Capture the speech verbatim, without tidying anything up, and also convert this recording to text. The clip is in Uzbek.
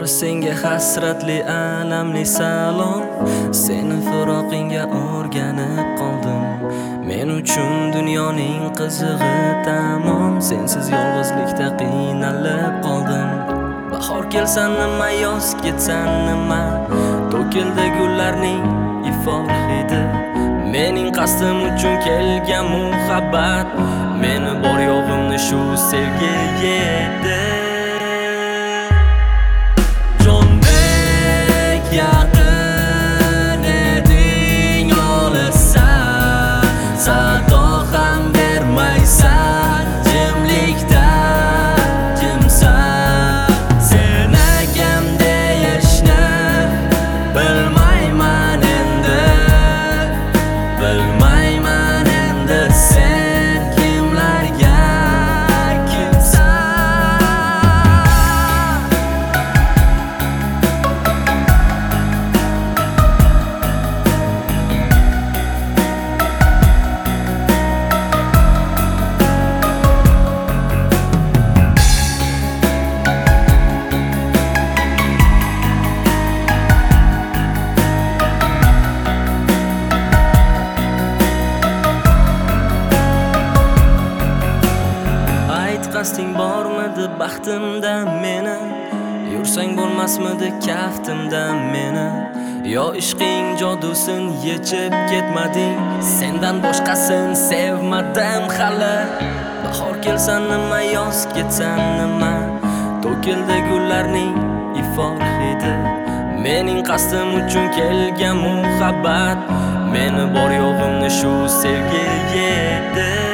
Bori senga hasratli alamli salom. Seni firoqingga o'rganib qoldim. Men uchun dunyoning qizig'i tamom. Sensiz yolg'izlikda qiynalib qoldim. Bahor kelsa nima, yoz ketsa nima, to'kildi gullarning ifor hidi. Mening qasdim uchun kelgan muhabbat, meni bor yo'g'imni shu sevgi yedi. Jondek yaqin eding, olasan, sado ham bermaysan, jimlikda jimsan. Sen akam deyishni bilmayman endi, bilmayman endi sen kimlarga kimsan. Qasding bormidi baxtimda meni, yursang bo'lmasmidi kaftimda meni. Yo ishqing jodusin yechib ketmading, sendan boshqasin sevmadim hali. Bahor kelsa nima, yoz ketsa nima, to'kildi gullarning ifor hidi. Mening qasdim uchun kelgan muhabbat, meni bor yo'g'imni shu sevgi yedi.